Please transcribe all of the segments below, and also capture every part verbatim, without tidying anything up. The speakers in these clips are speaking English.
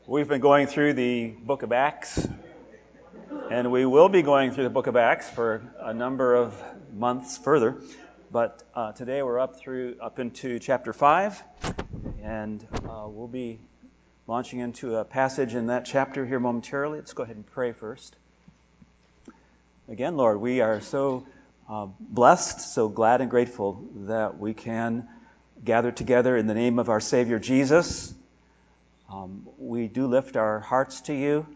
We've been going through the book of Acts, and we will be going through the book of Acts for a number of months further. But uh, today we're up through up into chapter five, and uh, we'll be launching into a passage in that chapter here momentarily. Let's go ahead and pray first. Again, Lord, we are so uh, blessed, so glad and grateful that we can gather together in the name of our Savior Jesus. Um, we do lift our hearts to you.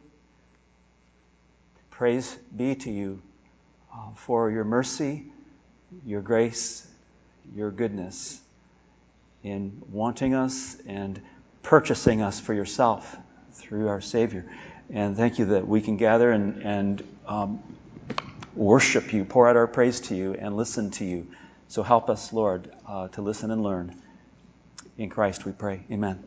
Praise be to you uh, for your mercy, your grace, your goodness in wanting us and purchasing us for yourself through our Savior. And thank you that we can gather and, and um, worship you, pour out our praise to you, and listen to you. So help us, Lord, uh, to listen and learn. In Christ we pray. Amen.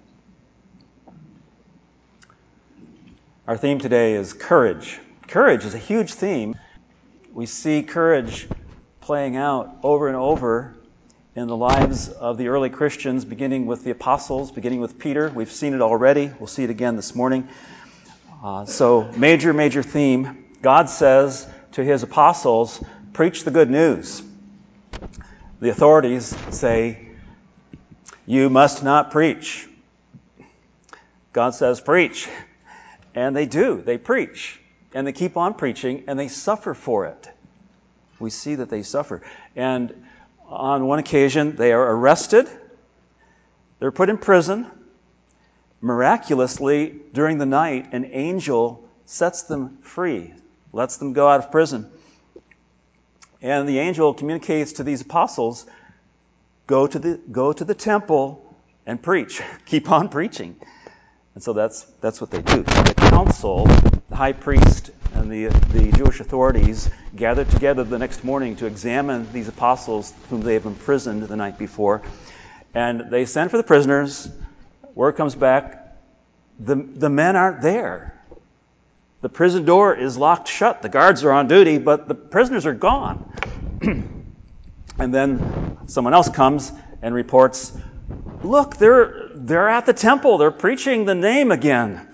Our theme today is courage. Courage is a huge theme. We see courage playing out over and over in the lives of the early Christians, beginning with the apostles, beginning with Peter. We've seen it already. We'll see it again this morning. Uh, so, major, major theme. God says to his apostles, preach the good news. The authorities say, you must not preach. God says, preach. And they do. They preach. And they keep on preaching, and they suffer for it. We see that they suffer. And on one occasion, they are arrested. They're put in prison. Miraculously, during the night, an angel sets them free, lets them go out of prison. And the angel communicates to these apostles, go to the, go to the temple and preach. Keep on preaching. And so that's that's what they do. The council, the high priest, and the the Jewish authorities gathered together the next morning to examine these apostles whom they have imprisoned the night before. And they send for the prisoners. Word comes back, the the men aren't there. The prison door is locked shut. The guards are on duty, but the prisoners are gone. And then someone else comes and reports, look, they're they're at the temple. They're preaching the name again.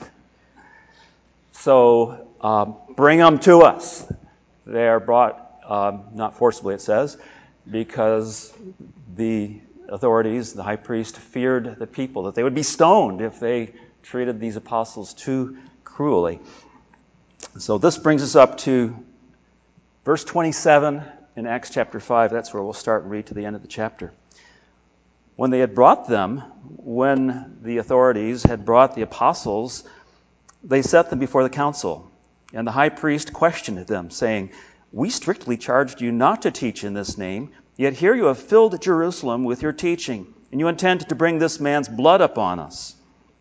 So uh, bring them to us. They are brought, um, not forcibly it says, because the authorities, the high priest, feared the people, that they would be stoned if they treated these apostles too cruelly. So this brings us up to verse twenty-seven in Acts chapter five. That's where we'll start and read to the end of the chapter. When they had brought them, when the authorities had brought the apostles, they set them before the council. And the high priest questioned them, saying, we strictly charged you not to teach in this name, yet here you have filled Jerusalem with your teaching, and you intend to bring this man's blood upon us.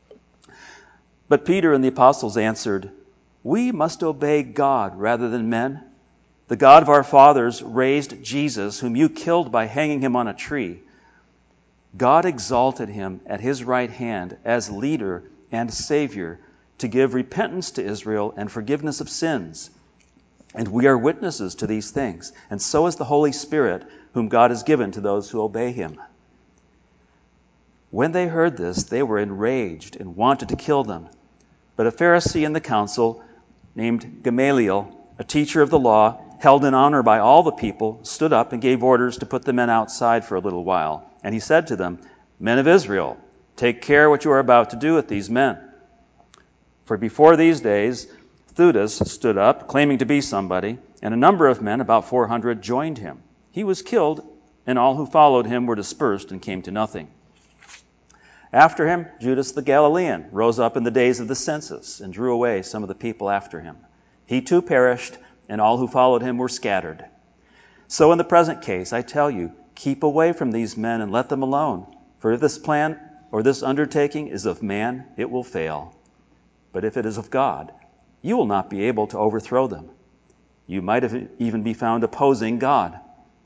But Peter and the apostles answered, we must obey God rather than men. The God of our fathers raised Jesus, whom you killed by hanging him on a tree. God exalted him at his right hand as leader and Savior to give repentance to Israel and forgiveness of sins. And we are witnesses to these things, and so is the Holy Spirit, whom God has given to those who obey him. When they heard this, they were enraged and wanted to kill them. But a Pharisee in the council, named Gamaliel, a teacher of the law, held in honor by all the people, stood up and gave orders to put the men outside for a little while. And he said to them, men of Israel, take care what you are about to do with these men. For before these days, Theudas stood up, claiming to be somebody, and a number of men, about four hundred, joined him. He was killed, and all who followed him were dispersed and came to nothing. After him, Judas the Galilean rose up in the days of the census and drew away some of the people after him. He too perished, and all who followed him were scattered. So in the present case, I tell you, keep away from these men and let them alone. For if this plan or this undertaking is of man, it will fail. But if it is of God, you will not be able to overthrow them. You might have even be found opposing God.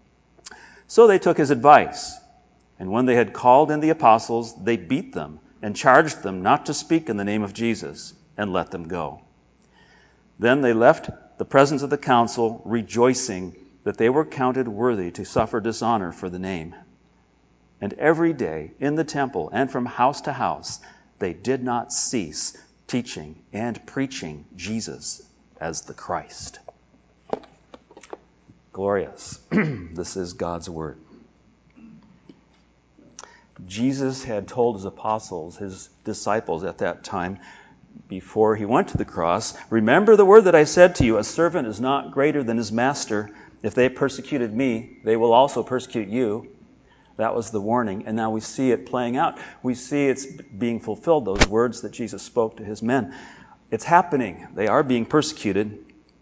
So they took his advice. And when they had called in the apostles, they beat them and charged them not to speak in the name of Jesus, and let them go. Then they left the presence of the council, rejoicing that they were counted worthy to suffer dishonor for the name. And every day in the temple and from house to house, they did not cease teaching and preaching Jesus as the Christ. Glorious. This is God's word. Jesus had told his apostles, his disciples at that time, before he went to the cross, remember the word that I said to you, a servant is not greater than his master. If they persecuted me, they will also persecute you. That was the warning, and now we see it playing out. We see it's being fulfilled, those words that Jesus spoke to his men. It's happening. They are being persecuted.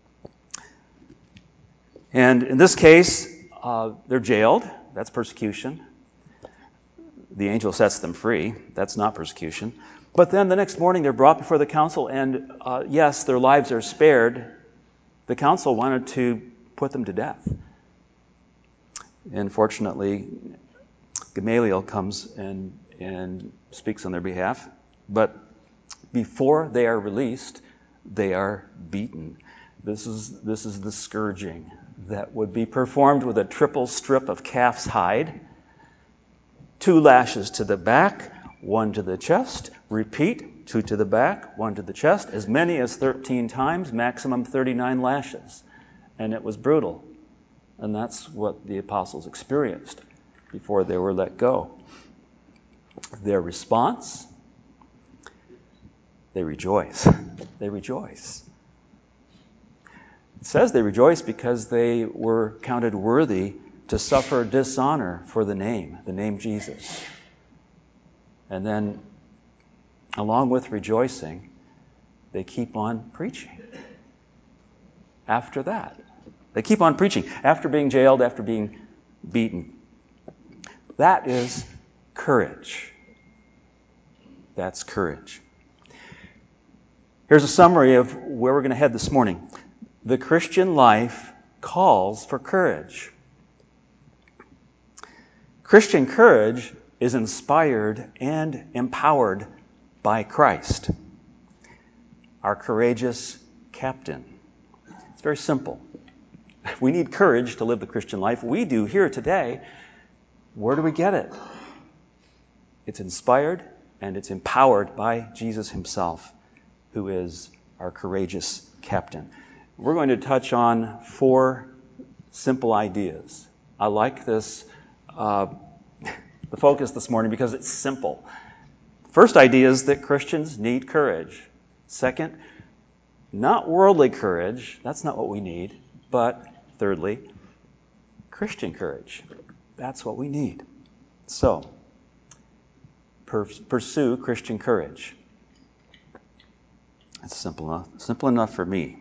And in this case, uh, they're jailed. That's persecution. The angel sets them free. That's not persecution. But then the next morning they're brought before the council, and uh, yes, their lives are spared. The council wanted to put them to death. And fortunately, Gamaliel comes and, and speaks on their behalf. But before they are released, they are beaten. This is, this is the scourging that would be performed with a triple strip of calf's hide, two lashes to the back, one to the chest, repeat, two to the back, one to the chest, as many as thirteen times, maximum thirty-nine lashes. And it was brutal. And that's what the apostles experienced before they were let go. Their response? They rejoice. They rejoice. It says they rejoice because they were counted worthy to suffer dishonor for the name, the name Jesus. And then, along with rejoicing, they keep on preaching. After that, they keep on preaching. After being jailed, after being beaten. That is courage. That's courage. Here's a summary of where we're going to head this morning. The Christian life calls for courage. Christian courage is inspired and empowered by Christ, our courageous captain. It's very simple. We need courage to live the Christian life. We do here today. Where do we get it? It's inspired and it's empowered by Jesus himself, who is our courageous captain. We're going to touch on four simple ideas. I like this, uh, the focus this morning because it's simple. First idea is that Christians need courage. Second, not worldly courage. That's not what we need. But thirdly, Christian courage. That's what we need. So, per- pursue Christian courage. That's simple enough. Simple enough for me.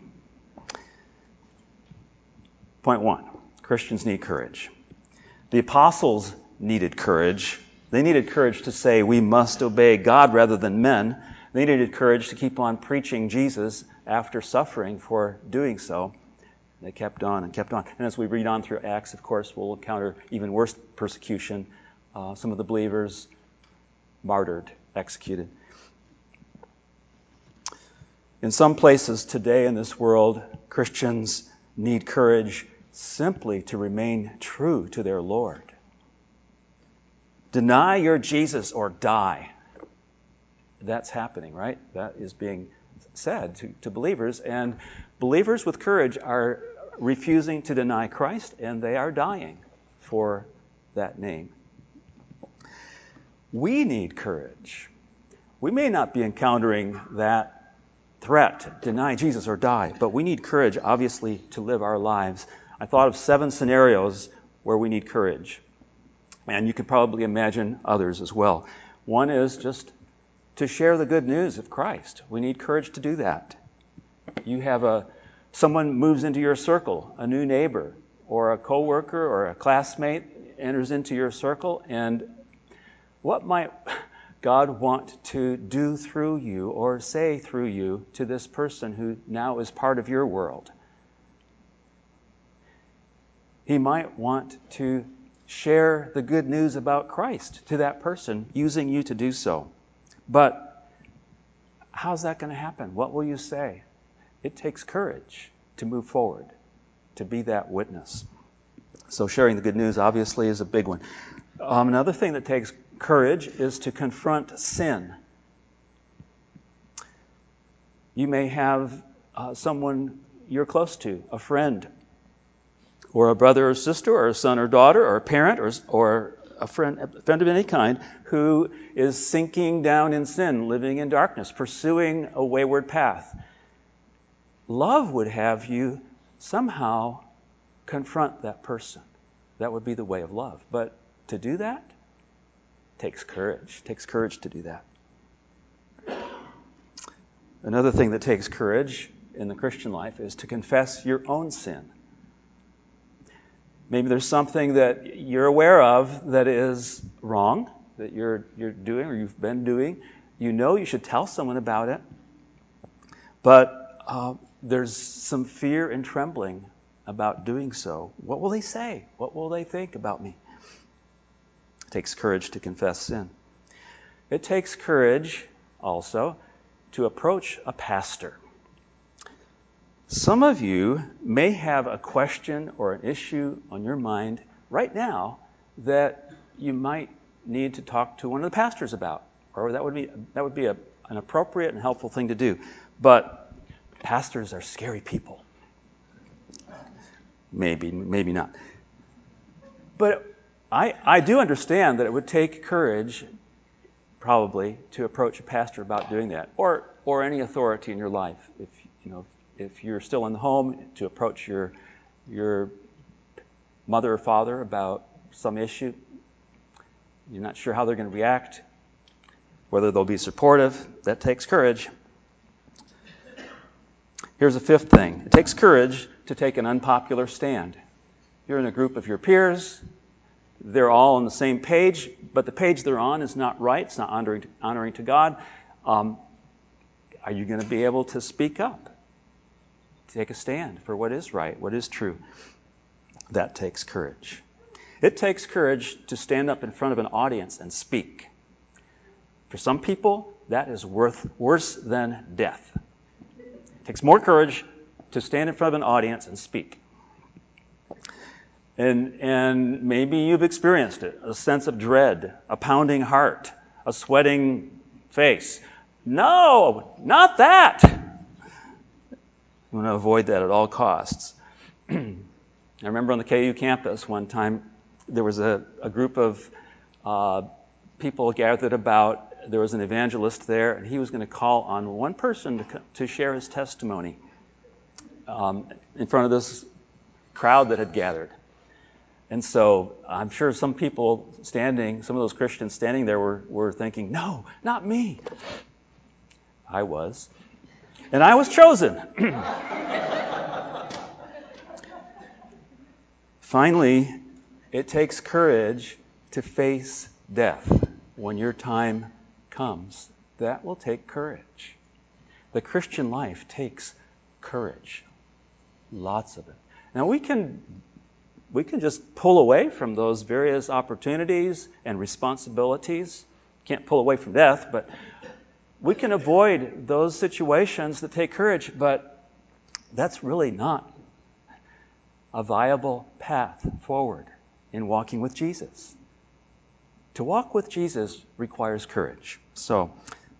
Point one, Christians need courage. The apostles needed courage. They needed courage to say we must obey God rather than men. They needed courage to keep on preaching Jesus after suffering for doing so. They kept on and kept on. And as we read on through Acts, of course, we'll encounter even worse persecution. Uh, some of the believers martyred, executed. In some places today in this world, Christians need courage simply to remain true to their Lord. Deny your Jesus or die. That's happening, right? That is being said to, to believers. And believers with courage are refusing to deny Christ, and they are dying for that name. We need courage. We may not be encountering that threat, deny Jesus or die, but we need courage, obviously, to live our lives. I thought of seven scenarios where we need courage. And you can probably imagine others as well. One is just to share the good news of Christ. We need courage to do that. You have a someone moves into your circle, a new neighbor, or a coworker, or a classmate enters into your circle, and what might God want to do through you or say through you to this person who now is part of your world? He might want to share the good news about Christ to that person, using you to do so. But how's that going to happen? What will you say? It takes courage to move forward, to be that witness. So sharing the good news obviously is a big one. Um, another thing that takes courage is to confront sin. You may have uh, someone you're close to, a friend, or a brother or sister, or a son or daughter, or a parent, or, or a friend, a friend of any kind, who is sinking down in sin, living in darkness, pursuing a wayward path. Love would have you somehow confront that person. That would be the way of love. But to do that takes courage. It takes courage to do that. Another thing that takes courage in the Christian life is to confess your own sin. Maybe there's something that you're aware of that is wrong, that you're you're doing or you've been doing. You know you should tell someone about it, but uh, there's some fear and trembling about doing so. What will they say? What will they think about me? It takes courage to confess sin. It takes courage also to approach a pastor. Some of you may have a question or an issue on your mind right now that you might need to talk to one of the pastors about, or that would be that would be a, an appropriate and helpful thing to do. But pastors are scary people. Maybe, maybe not. But I, I do understand that it would take courage, probably, to approach a pastor about doing that, or or any authority in your life. If you know. If you're still in the home, to approach your your mother or father about some issue. You're not sure how they're going to react, whether they'll be supportive. That takes courage. Here's a fifth thing. It takes courage to take an unpopular stand. You're in a group of your peers. They're all on the same page, but the page they're on is not right. It's not honoring, honoring to God. Um, are you going to be able to speak up? Take a stand for what is right, what is true. That takes courage. It takes courage to stand up in front of an audience and speak. For some people, that is worth worse than death. It takes more courage to stand in front of an audience and speak. And, and maybe you've experienced it, a sense of dread, a pounding heart, a sweating face. No, not that. We want to avoid that at all costs. I remember on the K U campus one time, there was a, a group of uh, people gathered about, there was an evangelist there, and he was going to call on one person to, to share his testimony um, in front of this crowd that had gathered. And so I'm sure some people standing, some of those Christians standing there were, were thinking, no, not me. I was. And I was chosen. Finally, it takes courage to face death when your time comes. That will take courage. The Christian life takes courage. Lots of it. Now we can we can just pull away from those various opportunities and responsibilities. Can't pull away from death, but we can avoid those situations that take courage, but that's really not a viable path forward in walking with Jesus. To walk with Jesus requires courage. So,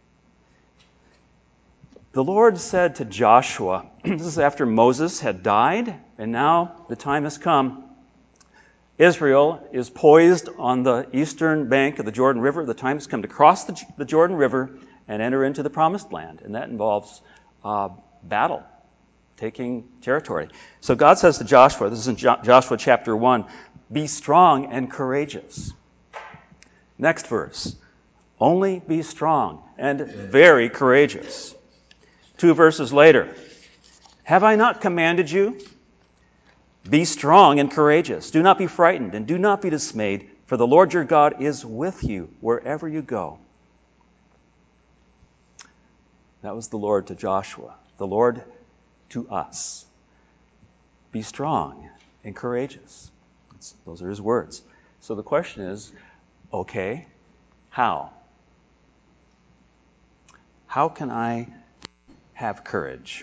the Lord said to Joshua, this is after Moses had died, and now the time has come. Israel is poised on the eastern bank of the Jordan River. The time has come to cross the, the Jordan River and enter into the Promised Land. And that involves uh, battle, taking territory. So God says to Joshua, this is in jo- Joshua chapter one, be strong and courageous. Next verse, only be strong and very courageous. Two verses later, have I not commanded you? Be strong and courageous. Do not be frightened and do not be dismayed, for the Lord your God is with you wherever you go. That was the Lord to Joshua, the Lord to us. Be strong and courageous. That's, those are his words. So the question is, okay, how? How can I have courage?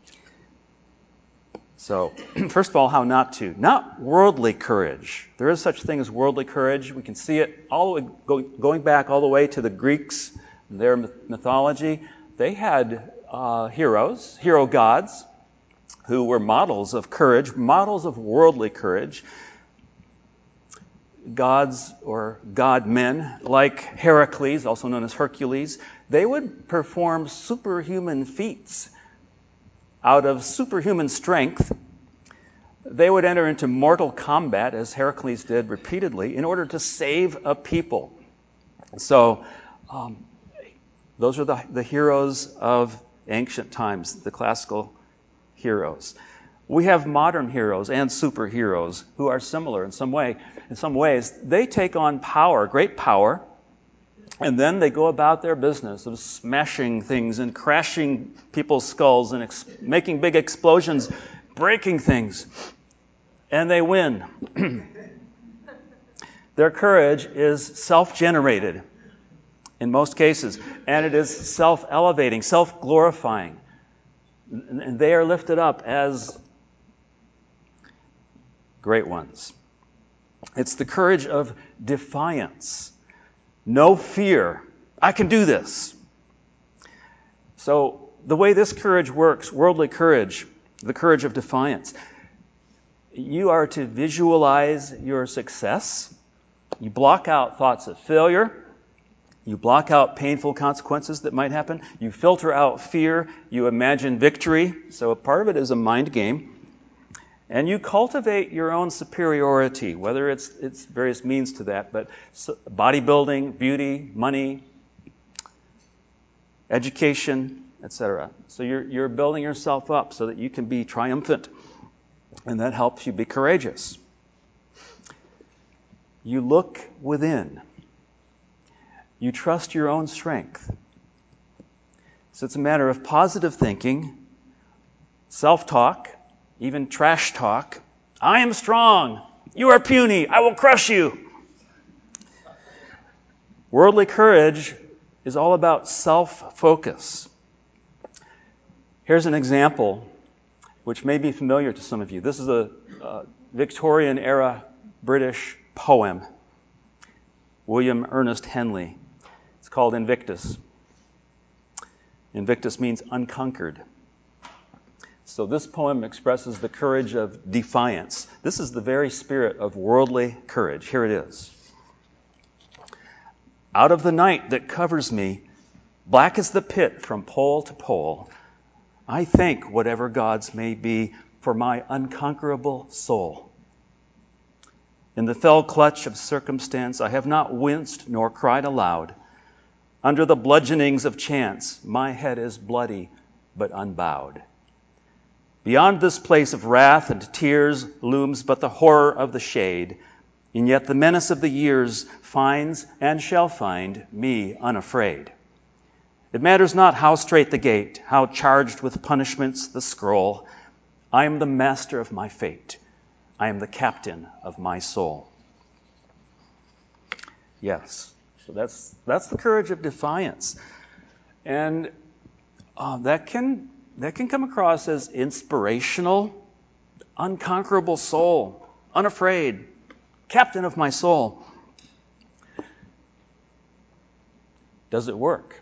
So, first of all, how not to. Not worldly courage. There is such a thing as worldly courage. We can see it all the way, go, going back all the way to the Greeks, their mythology. they had uh, heroes, hero gods, who were models of courage, models of worldly courage. Gods or god men like Heracles, also known as Hercules, they would perform superhuman feats out of superhuman strength. They would enter into mortal combat, as Heracles did repeatedly, in order to save a people. So um, those are the, the heroes of ancient times, the classical heroes. We have modern heroes and superheroes who are similar in some way. In some ways, they take on power, great power, and then they go about their business of smashing things and crashing people's skulls and ex- making big explosions, breaking things, and they win. Their courage is self-generated in most cases, and it is self-elevating, self-glorifying. And they are lifted up as great ones. It's the courage of defiance. No fear. I can do this. So the way this courage works, worldly courage, the courage of defiance, you are to visualize your success. You block out thoughts of failure. You block out painful consequences that might happen. You filter out fear. You imagine victory. So part of it is a mind game. And you cultivate your own superiority, whether it's it's various means to that, but bodybuilding, beauty, money, education, et cetera. So you're you're building yourself up so that you can be triumphant, and that helps you be courageous. You look within. You trust your own strength. So it's a matter of positive thinking, self-talk, even trash talk. I am strong. You are puny. I will crush you. Worldly courage is all about self-focus. Here's an example which may be familiar to some of you. This is a, a Victorian-era British poem, William Ernest Henley. It's called Invictus. Invictus means unconquered. So this poem expresses the courage of defiance. This is the very spirit of worldly courage. Here it is. Out of the night that covers me, black as the pit from pole to pole, I thank whatever gods may be for my unconquerable soul. In the fell clutch of circumstance, I have not winced nor cried aloud. Under the bludgeonings of chance, my head is bloody but unbowed. Beyond this place of wrath and tears looms but the horror of the shade, and yet the menace of the years finds and shall find me unafraid. It matters not how straight the gate, how charged with punishments the scroll. I am the master of my fate. I am the captain of my soul. Yes, so that's that's the courage of defiance, and uh, that can. That can come across as inspirational, unconquerable soul, unafraid, captain of my soul. Does it work?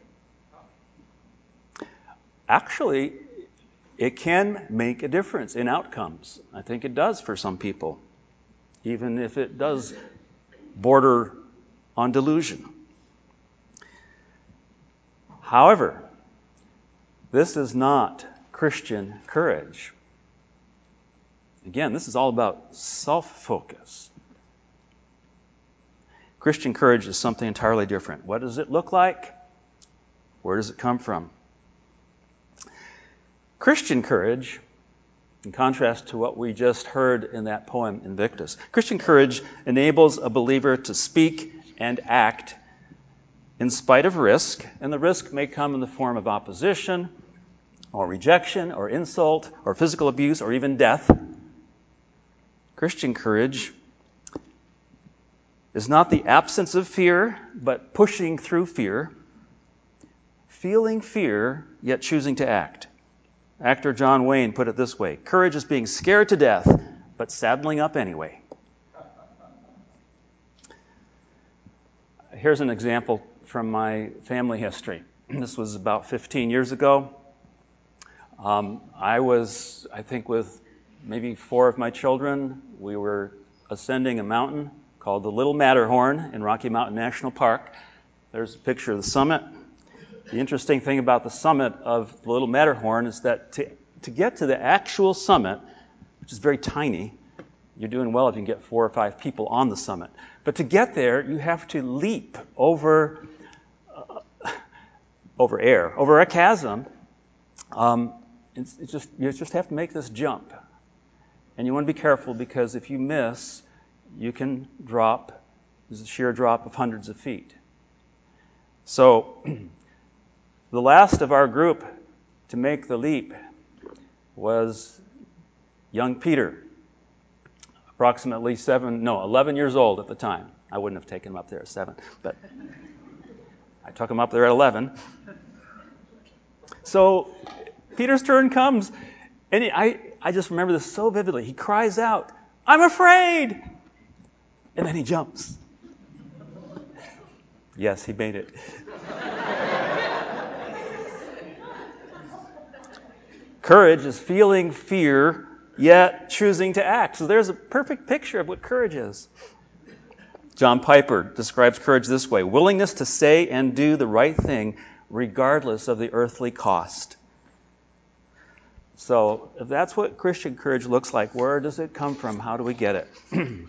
Actually, it can make a difference in outcomes. I think it does for some people, even if it does border on delusion. However, this is not Christian courage. Again, this is all about self-focus. Christian courage is something entirely different. What does it look like? Where does it come from? Christian courage, in contrast to what we just heard in that poem, Invictus, Christian courage enables a believer to speak and act in spite of risk, and the risk may come in the form of opposition, or rejection, or insult, or physical abuse, or even death. Christian courage is not the absence of fear, but pushing through fear, feeling fear, yet choosing to act. Actor John Wayne put it this way: courage is being scared to death, but saddling up anyway. Here's an example from my family history. This was about fifteen years ago. Um, I was, I think, with maybe four of my children. We were ascending a mountain called the Little Matterhorn in Rocky Mountain National Park. There's a picture of the summit. The interesting thing about the summit of the Little Matterhorn is that to, to get to the actual summit, which is very tiny, you're doing well if you can get four or five people on the summit. But to get there, you have to leap over uh, over air, over a chasm. Um, it's, it's just you just have to make this jump, and you want to be careful because if you miss, you can drop. There's a sheer drop of hundreds of feet. So, the last of our group to make the leap was young Peter, approximately seven, no, eleven years old at the time. I wouldn't have taken him up there at seven, but I took him up there at eleven. So Peter's turn comes, and he, I, I just remember this so vividly. He cries out, "I'm afraid!" And then he jumps. Yes, he made it. Courage is feeling fear, yet choosing to act. So there's a perfect picture of what courage is. John Piper describes courage this way: willingness to say and do the right thing regardless of the earthly cost. So if that's what Christian courage looks like, where does it come from? How do we get it? In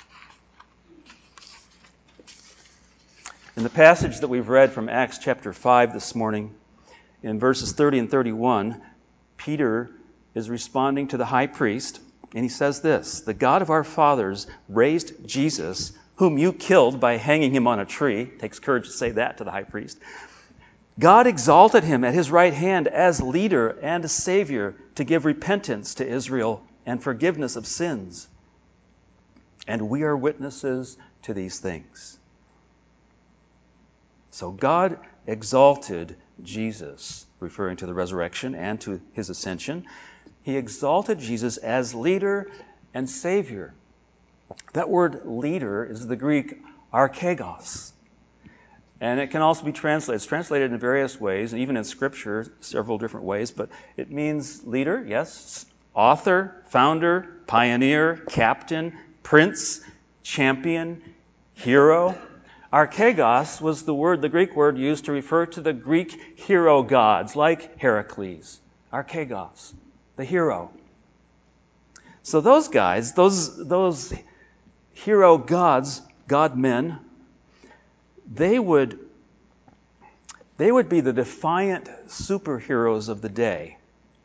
the passage that we've read from Acts chapter five this morning, in verses thirty and thirty-one, Peter is responding to the high priest, and he says this: "The God of our fathers raised Jesus, whom you killed by hanging him on a tree." It takes courage to say that to the high priest. "God exalted him at his right hand as leader and savior to give repentance to Israel and forgiveness of sins. And we are witnesses to these things." So God exalted Jesus, referring to the resurrection and to his ascension. He exalted Jesus as leader and savior. That word leader is the Greek archegos. And it can also be translated. It's translated in various ways, and even in Scripture, several different ways. But it means leader, yes, author, founder, pioneer, captain, prince, champion, hero. Archegos was the word, the Greek word used to refer to the Greek hero gods, like Heracles. Archegos, the hero. So those guys, those those hero gods, god men, they would they would be the defiant superheroes of the day,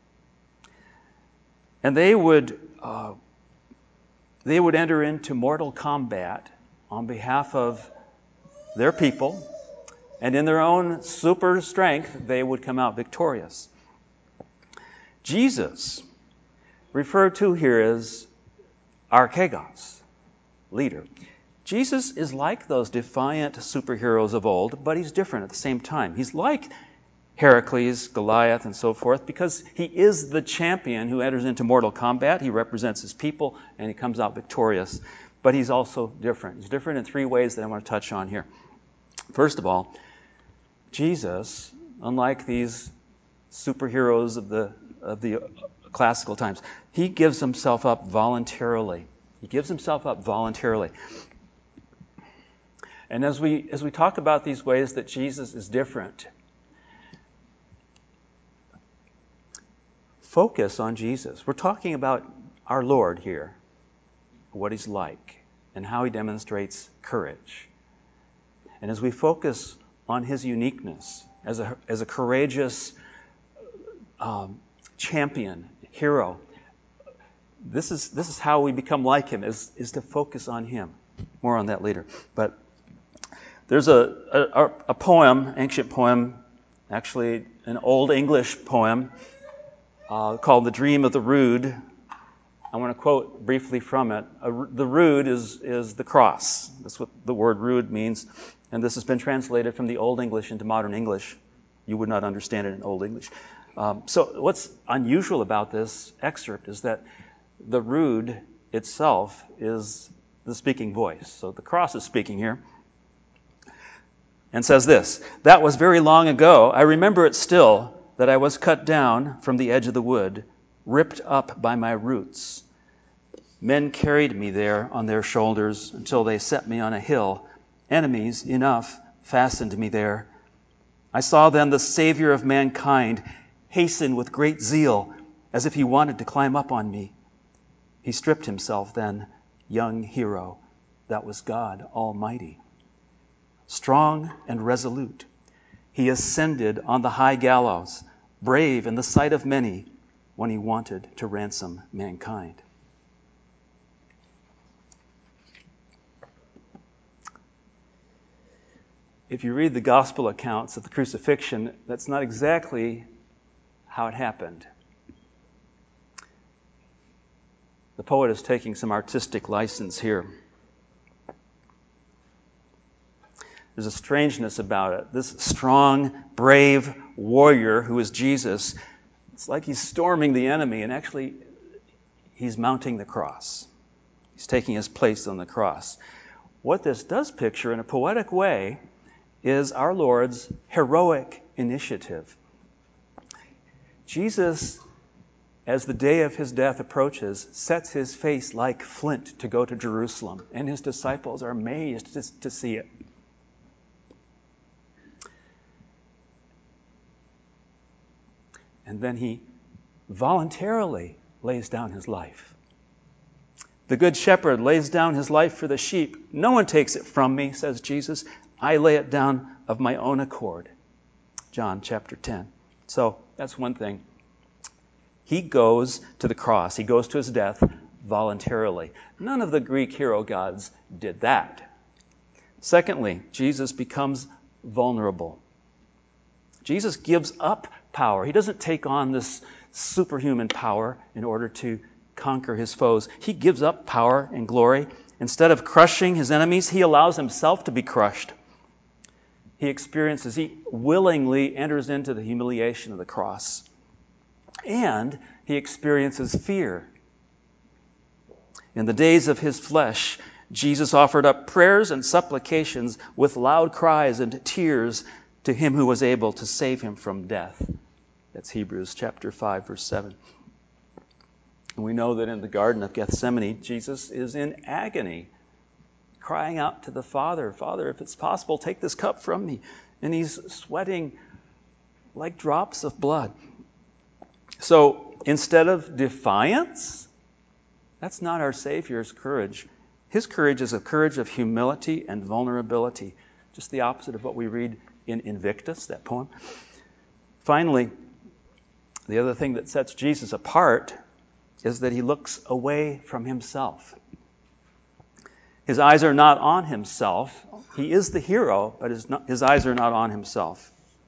and they would uh, they would enter into mortal combat on behalf of their people, and in their own super strength, they would come out victorious. Jesus, referred to here as archegos, leader. Jesus is like those defiant superheroes of old, but he's different at the same time. He's like Heracles, Goliath, and so forth, because he is the champion who enters into mortal combat. He represents his people, and he comes out victorious. But he's also different. He's different in three ways that I want to touch on here. First of all, Jesus, unlike these superheroes of the of the classical times, he gives himself up voluntarily. He gives himself up voluntarily. And as we as we talk about these ways that Jesus is different, focus on Jesus. We're talking about our Lord here, what he's like, and how he demonstrates courage. And as we focus on his uniqueness as a as a courageous um, champion, hero, this is this is how we become like him, is, is to focus on him. More on that later. But there's a, a, a poem, ancient poem, actually an Old English poem uh, called The Dream of the Rood. I want to quote briefly from it. A, the rood is, is the cross. That's what the word rood means. And this has been translated from the Old English into modern English. You would not understand it in Old English. Um, so what's unusual about this excerpt is that the rood itself is the speaking voice. So the cross is speaking here. and says this, "That was very long ago. I remember it still, that I was cut down from the edge of the wood, ripped up by my roots. Men carried me there on their shoulders until they set me on a hill. Enemies enough fastened me there. I saw then the Savior of mankind hasten with great zeal, as if he wanted to climb up on me. He stripped himself then, young hero, that was God Almighty. Strong and resolute, he ascended on the high gallows, brave in the sight of many, when he wanted to ransom mankind." If you read the gospel accounts of the crucifixion, that's not exactly how it happened. The poet is taking some artistic license here. There's a strangeness about it. This strong, brave warrior who is Jesus, it's like he's storming the enemy, and actually he's mounting the cross. He's taking his place on the cross. What this does picture in a poetic way is our Lord's heroic initiative. Jesus, as the day of his death approaches, sets his face like flint to go to Jerusalem, and his disciples are amazed to, to see it. And then he voluntarily lays down his life. The good shepherd lays down his life for the sheep. "No one takes it from me," says Jesus. "I lay it down of my own accord." John chapter ten. So that's one thing. He goes to the cross. He goes to his death voluntarily. None of the Greek hero gods did that. Secondly, Jesus becomes vulnerable. Jesus gives up power. He doesn't take on this superhuman power in order to conquer his foes. He gives up power and glory. Instead of crushing his enemies, he allows himself to be crushed. He experiences, he willingly enters into the humiliation of the cross. And he experiences fear. In the days of his flesh, Jesus offered up prayers and supplications with loud cries and tears to him who was able to save him from death. That's Hebrews chapter five, verse seven. And we know that in the Garden of Gethsemane, Jesus is in agony, crying out to the Father, "Father, if it's possible, take this cup from me." And he's sweating like drops of blood. So instead of defiance, that's not our Savior's courage. His courage is a courage of humility and vulnerability, just the opposite of what we read in Invictus, that poem. Finally, the other thing that sets Jesus apart is that he looks away from himself. His eyes are not on himself. He is the hero, but his, not, his eyes are not on himself.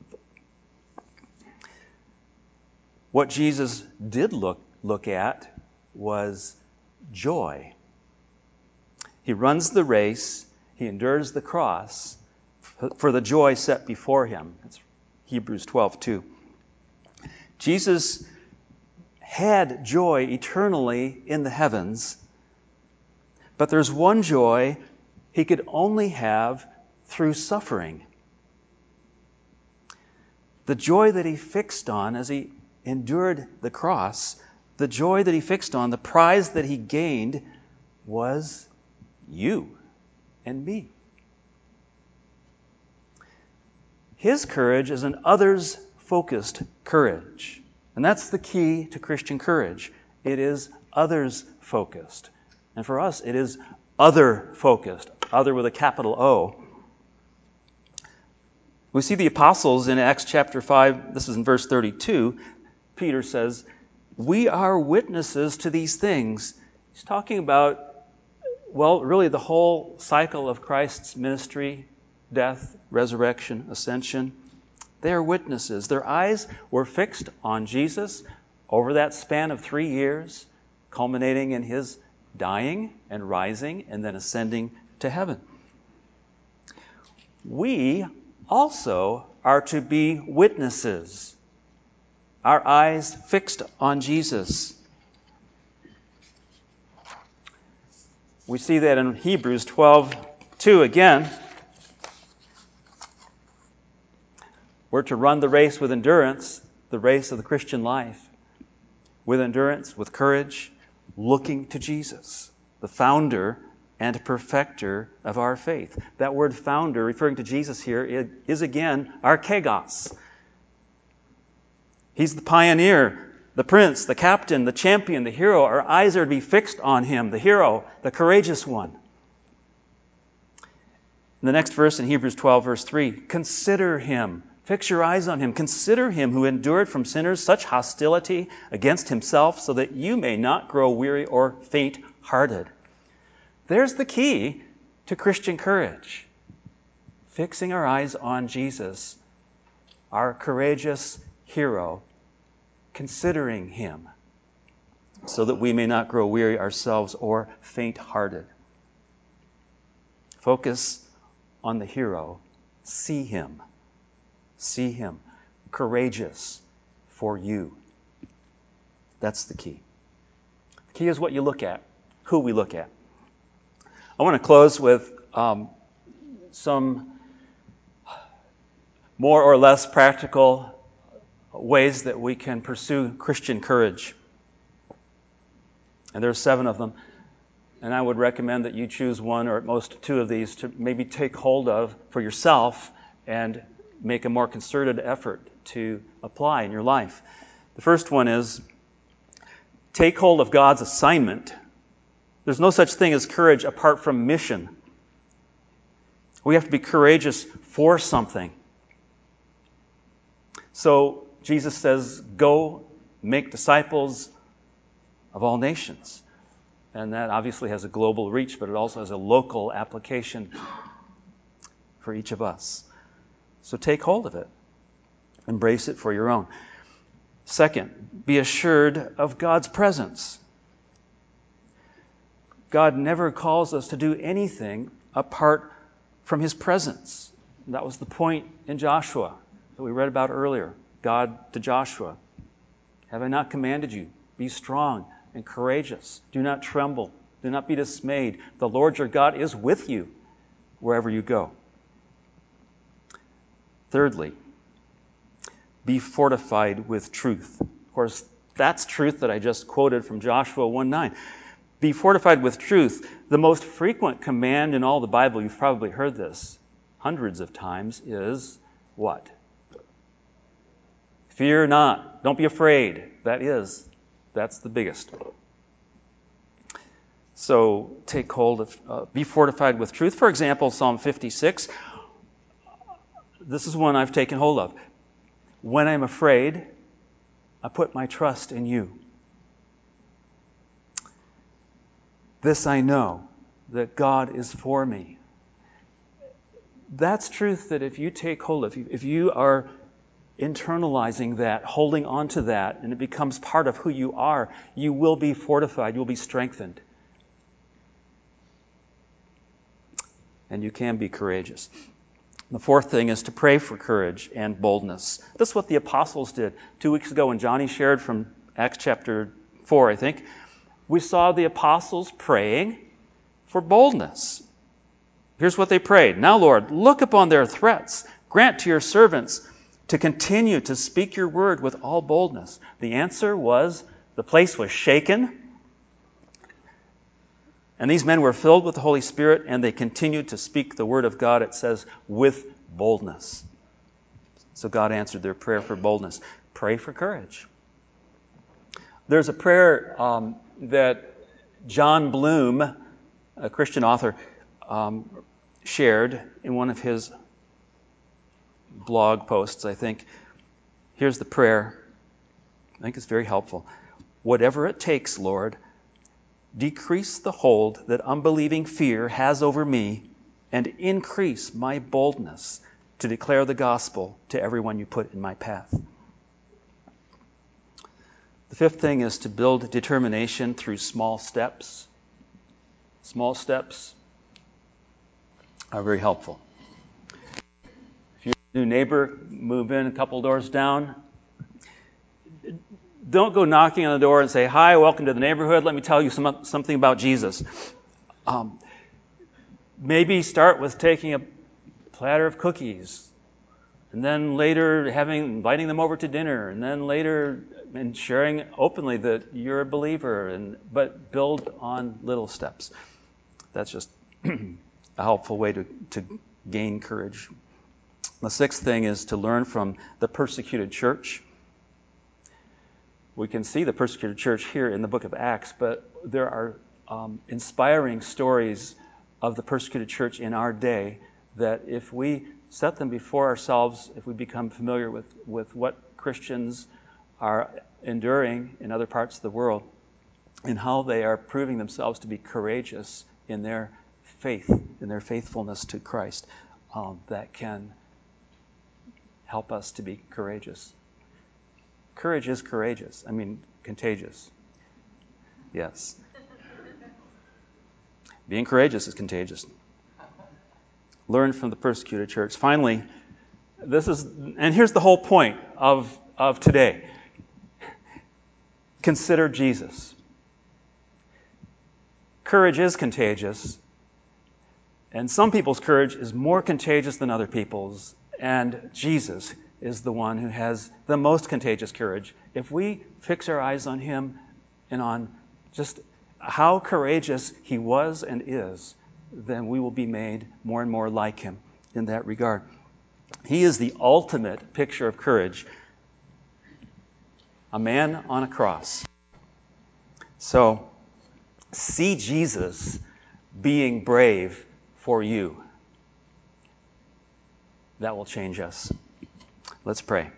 What Jesus did look, look at was joy. He runs the race, he endures the cross for the joy set before him. That's Hebrews twelve two. Jesus had joy eternally in the heavens, but there's one joy he could only have through suffering. The joy that he fixed on as he endured the cross, the joy that he fixed on, the prize that he gained, was you and me. His courage is an others-focused courage. And that's the key to Christian courage. It is others-focused. And for us, it is other-focused. Other with a capital O. We see the apostles in Acts chapter five, this is in verse thirty-two, Peter says, "We are witnesses to these things." He's talking about, well, really the whole cycle of Christ's ministry, death, resurrection, ascension. They are witnesses. Their eyes were fixed on Jesus over that span of three years, culminating in his dying and rising and then ascending to heaven. We also are to be witnesses. Our eyes fixed on Jesus. We see that in Hebrews twelve two again. We're to run the race with endurance, the race of the Christian life, with endurance, with courage, looking to Jesus, the founder and perfecter of our faith. That word founder, referring to Jesus here, is again archegos. He's the pioneer, the prince, the captain, the champion, the hero. Our eyes are to be fixed on him, the hero, the courageous one. In the next verse in Hebrews twelve, verse three, consider him. Fix your eyes on him. Consider him who endured from sinners such hostility against himself, so that you may not grow weary or faint-hearted. There's the key to Christian courage. Fixing our eyes on Jesus, our courageous hero, considering him, so that we may not grow weary ourselves or faint-hearted. Focus on the hero. See him. See him. Courageous for you. That's the key. The key is what you look at, who we look at. I want to close with um, some more or less practical ways that we can pursue Christian courage. And there are seven of them. And I would recommend that you choose one or at most two of these to maybe take hold of for yourself and make a more concerted effort to apply in your life. The first one is take hold of God's assignment. There's no such thing as courage apart from mission. We have to be courageous for something. So Jesus says, go make disciples of all nations. And that obviously has a global reach, but it also has a local application for each of us. So take hold of it. Embrace it for your own. Second, be assured of God's presence. God never calls us to do anything apart from his presence. That was the point in Joshua that we read about earlier. God to Joshua, have I not commanded you? Be strong and courageous. Do not tremble. Do not be dismayed. The Lord your God is with you wherever you go. Thirdly, be fortified with truth. Of course, that's truth that I just quoted from Joshua one nine. Be fortified with truth. The most frequent command in all the Bible, you've probably heard this hundreds of times, is what? Fear not. Don't be afraid. That is, that's the biggest. So take hold of, uh, be fortified with truth. For example, Psalm fifty-six. This is one I've taken hold of. When I'm afraid, I put my trust in you. This I know, that God is for me. That's truth that if you take hold of, if you are internalizing that, holding on to that, and it becomes part of who you are, you will be fortified, you'll be strengthened. And you can be courageous. The fourth thing is to pray for courage and boldness. That's what the apostles did. Two weeks ago when Johnny shared from Acts chapter four, I think, we saw the apostles praying for boldness. Here's what they prayed. Now, Lord, look upon their threats. Grant to your servants to continue to speak your word with all boldness. The answer was the place was shaken. And these men were filled with the Holy Spirit, and they continued to speak the word of God, it says, with boldness. So God answered their prayer for boldness. Pray for courage. There's a prayer um, that John Bloom, a Christian author, um, shared in one of his blog posts, I think. Here's the prayer. I think it's very helpful. Whatever it takes, Lord, decrease the hold that unbelieving fear has over me and increase my boldness to declare the gospel to everyone you put in my path. The fifth thing is to build determination through small steps. Small steps are very helpful. If you're a new neighbor, move in a couple doors down. Don't go knocking on the door and say, hi, welcome to the neighborhood. Let me tell you some, something about Jesus. Um, maybe start with taking a platter of cookies and then later having inviting them over to dinner, and then later and sharing openly that you're a believer, and but build on little steps. That's just a helpful way to, to gain courage. The sixth thing is to learn from the persecuted church. We can see the persecuted church here in the book of Acts, but there are um, inspiring stories of the persecuted church in our day that if we set them before ourselves, if we become familiar with, with what Christians are enduring in other parts of the world and how they are proving themselves to be courageous in their faith, in their faithfulness to Christ, um, that can help us to be courageous. Courage is courageous. I mean, contagious. Yes. Being courageous is contagious. Learn from the persecuted church. Finally, this is, and here's the whole point of, of today. Consider Jesus. Courage is contagious, and some people's courage is more contagious than other people's, and Jesus is the one who has the most contagious courage. If we fix our eyes on him and on just how courageous he was and is, then we will be made more and more like him in that regard. He is the ultimate picture of courage, a man on a cross. So, see Jesus being brave for you. That will change us. Let's pray.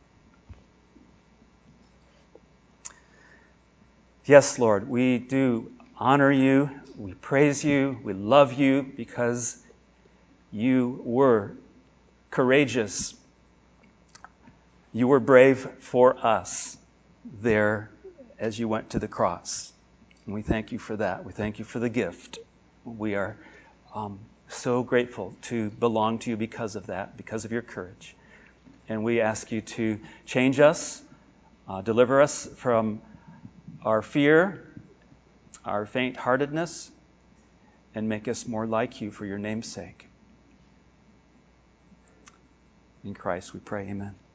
Yes, Lord, we do honor you, we praise you, we love you because you were courageous. You were brave for us there as you went to the cross. And we thank you for that. We thank you for the gift. We are um, so grateful to belong to you because of that, because of your courage. And we ask you to change us, uh, deliver us from our fear, our faint-heartedness, and make us more like you for your name's sake. In Christ we pray, amen.